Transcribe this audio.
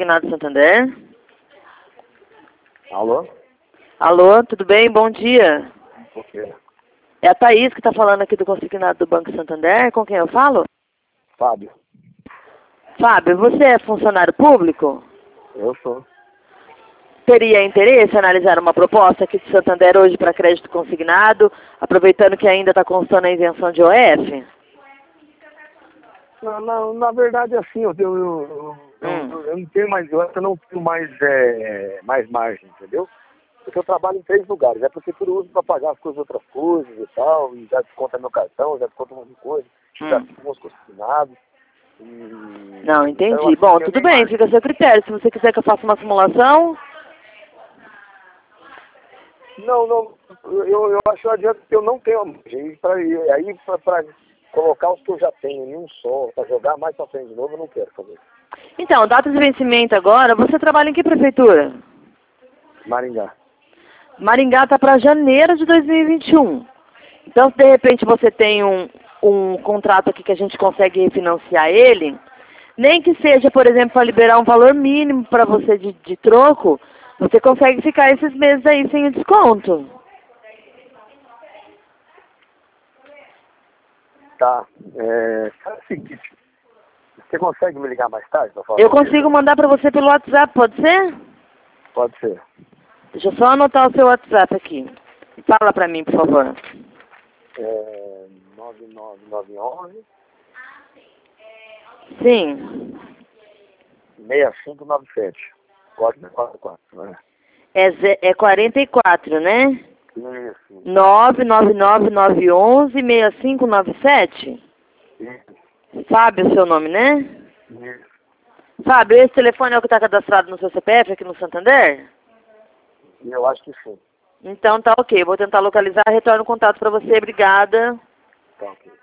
Consignado Santander. Alô? Alô, tudo bem? Bom dia. Por quê? É a Thaís que está falando aqui do Consignado do Banco Santander. Com quem eu falo? Fábio. Fábio, você é funcionário público? Eu sou. Teria interesse em analisar uma proposta aqui de Santander hoje para crédito consignado, aproveitando que ainda está constando a isenção de OF? Na verdade, assim, eu não tenho mais, eu acho que eu não tenho mais margem, entendeu? Porque eu trabalho em 3 lugares. É porque eu uso para pagar as coisas, outras coisas e tal, e já desconta meu cartão, já desconta um monte de coisa, já fico com os consignados. Não, entendi. Então, assim, Bom, tudo bem, fica a seu critério. Se você quiser que eu faça uma simulação... Não, eu acho adiante que eu não tenho a margem. Aí, para colocar os que eu já tenho em um só, para jogar mais para frente de novo, eu não quero fazer. Então, data de vencimento agora, você trabalha em que prefeitura? Maringá. Maringá está para janeiro de 2021. Então, se de repente você tem um contrato aqui que a gente consegue refinanciar ele, nem que seja, por exemplo, para liberar um valor mínimo para você de troco, você consegue ficar esses meses aí sem o desconto. Tá. É o seguinte, você consegue me ligar mais tarde para falar? Eu consigo mandar para você pelo WhatsApp, pode ser? Pode ser. Deixa eu só anotar o seu WhatsApp aqui. Fala para mim, por favor. 99911 Sim. 6597. Código 44, né? É 44, né? Isso. 99911-6597? Isso. Fábio, seu nome, né? Isso. Fábio, esse telefone é o que está cadastrado no seu CPF aqui no Santander? Eu acho que sim. Então tá ok, vou tentar localizar, retorno o contato para você, obrigada. Tá ok.